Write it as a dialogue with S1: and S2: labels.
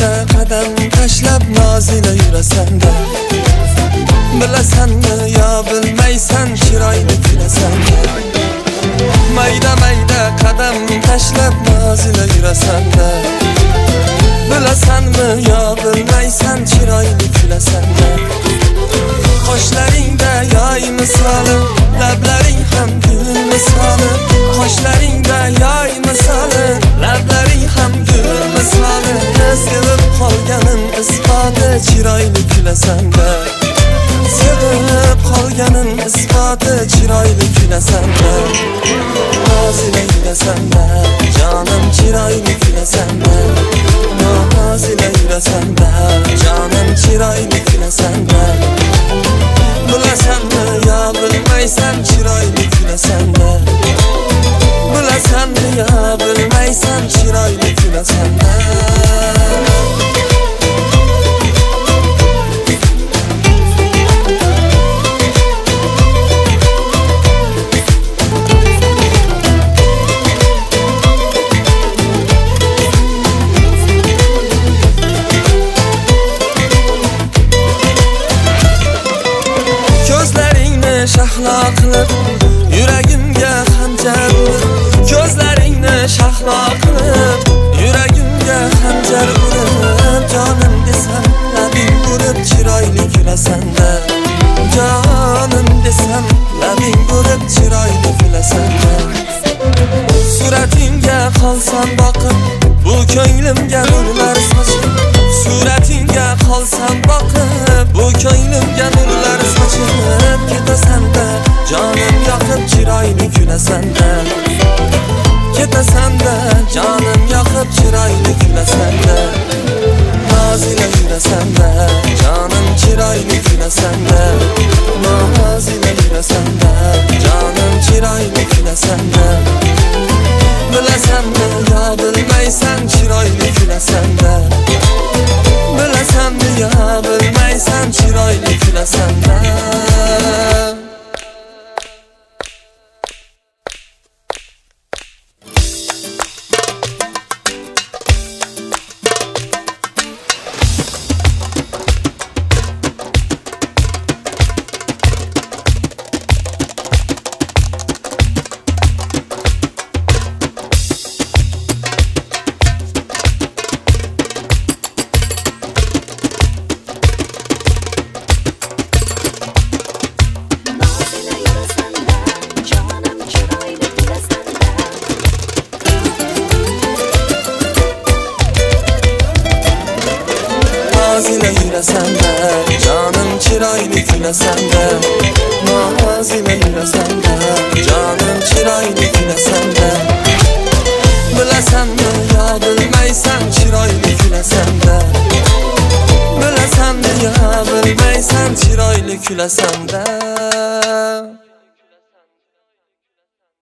S1: mayda qadam tashlab nozila yurasan-da. Bilasanmi yo bilmaysan chiroyli kulasan-da. Mayda qadam tashlab nozila yurasan-da. Bilasanmi yo bilmaysan chiroyli kulasan-da. Qoshlaringda yoy misoli, lablaring ham gul misoli. Qoshlaringda yoy misoli, lablaring ham gul misoli. Sevib qolganim isboti chiroyli kulasan-da. Sevib qolganim isboti chiroyli kulasan-da. Nozila yurasan-da, jonim chiroyli kulasan-da. Nozila yurasan-da, jonim chiroyli kulasan-da. Bilasanmi yo bilmaysan chiroyli kulasan-da. Bilasanmi yo bilmaysan chiroyli kulasan-da. Ko'zlaringni shahlo qilib, yuragimga xanjar urib. Ko'zlaringni shahlo qilib, yuragimga xanjar urib. Jonim desam, labing urib chiroyli kulasan-da. Jonim desam, labing urib chiroyli kulasan-da. Suratingga qolsam boqib, bu ko'nglimga nurlar sochib. Suratingga qolsam boqib, bu ko'nglimga nurlar sochib. Ketasan-da, jonim yoqib chiroyli kulasan-da. Ketasan-da, jonim yoqib chiroyli kulasan-da. Nozila yurasan-da, jonim chiroyli kulasan-da. Nozila yurasan-da, jonim chiroyli kulasan-da. Bilasanmi yo bilmaysan chiroyli kulasan-da. Bilasanmi yo bilmaysan chiroyli kulasan-da. Nozila yurasan-da, jonim chiroyli kulasan-da. Nozila yurasan-da, jonim chiroyli kulasan-da. Bilasanmi yo bilmaysan chiroyli kulasan-da. Bilasanmi yo bilmaysan chiroyli kulasan-da.